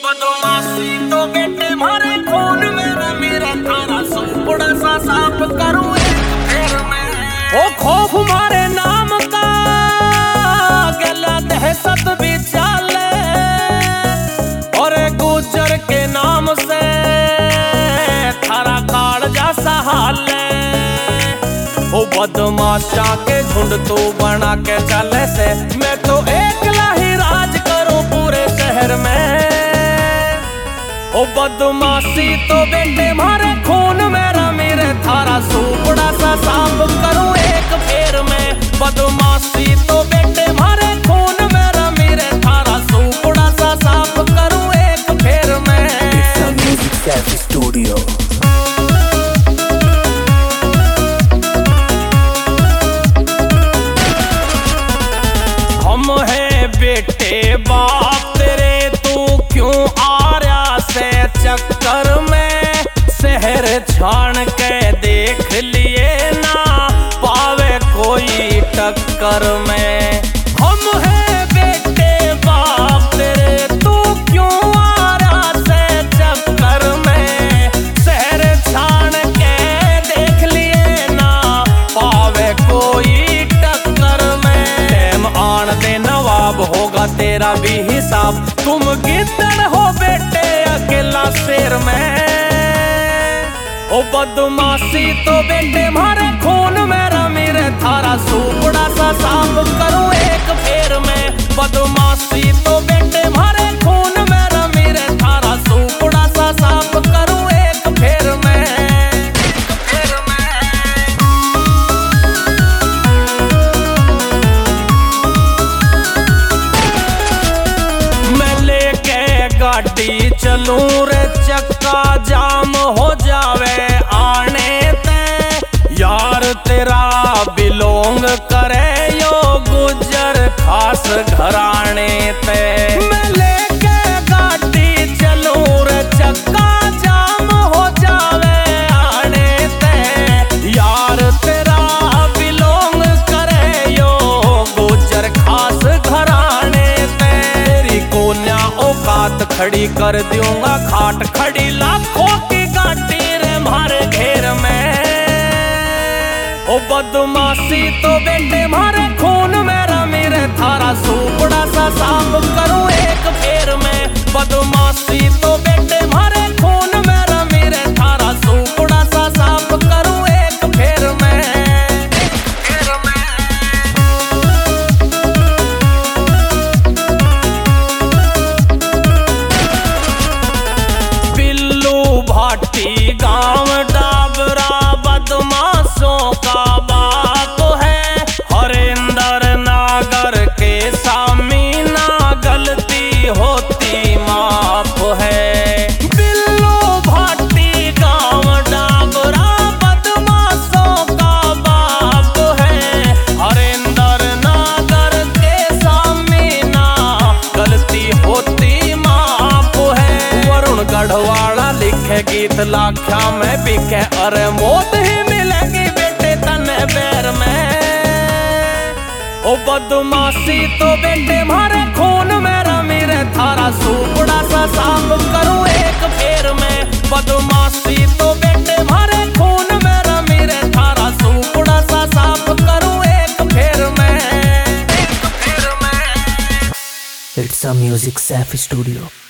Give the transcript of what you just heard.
बदमाशी तो बेटे मारे खून मेरा मेरा थारा सुपड़ा सा साफ करूं फिर मैं ओ खौफ मारे नाम का गला दहशत भी चाले और गुजर के नाम से थारा काल जैसा हाल ओ बदमाशा के झुंड तू बना के चले से मैं तो एकला ही राज करूं पूरे शहर में। ओ बदमाशी तो बेटे मारे खून मेरा मेरे थारा सुपड़ा सा साफ करूं एक फेर में। बदमाशी तो बेटे मारे खून मेरा मेरे थारा सुपड़ा सा साफ करूं एक फेर में। It's a Music Savvy Studio। हम है बेटे बाप तेरे तू क्यों आ रहा से चक्कर में शहर छान के देख लिए ना पावे कोई टक्कर में। हम है बेटे बाप तेरे तू क्यों आ रहा से चक्कर में शहर छान के देख लिए ना पावे कोई टक्कर में। टाइम आन दे नवाब होगा तेरा भी हिसाब तुम गिद्दड़ हो बेटे अकेला शेर में। ओ बदमाशी तो बेटे मारे खून मेरा मेरे थारा सुपड़ा सा साफ करूं एक फेर में। बदमाशी तो बेटे मारे खून मेरा मेरे थारा सुपड़ा सा साफ करूं एक फेर में। गाड़ी चलूं रे चक्का जाम हो जावे आने ते यार तेरा बिलोंग करे यो गुजर खास घराने ते। मैं लेके गाड़ी चलूं रे चक्का जाम हो जावे आने ते यार तेरा बिलोंग करे यो गुजर खास घराने ते। तेरी कोन्या औकात खड़ी कर दूंगा खाट खड़ी लाखों की गाड़ी रे मारे घेर में। ओ बदमाशी तो बेटे मारे खून मेरा मेरे थारा सुपड़ा सा साफ करूं एक फेर में। बदमाशी तो बेटे मारे खून मेरा मेरे थारा सुपड़ा सा साफ करूं एक फेर में। भाटी गांव डाबरा बदमाशों का बाप है हरिंदर नागर के सामी ना गलती होती माफ है। बिल्लू भाटी गांव डाबरा बदमाशों का बाप है हरिंदर नागर के सामी ना गलती होती माफ है। वरुण गढ़वाला लिखे गीत लाख्या में बिके अरे मौत ही मिलेगी बेटे तने बैर में। ओ बदमाशी तो बेटे मारे खून मेरा मेरे थारा सुपड़ा सा साफ करूं एक फेर में। बदमाशी तो बेटे मारे खून मेरा मेरे थारा सुपड़ा सा साफ करूं एक फेर में। It's a Music Savvy Studio।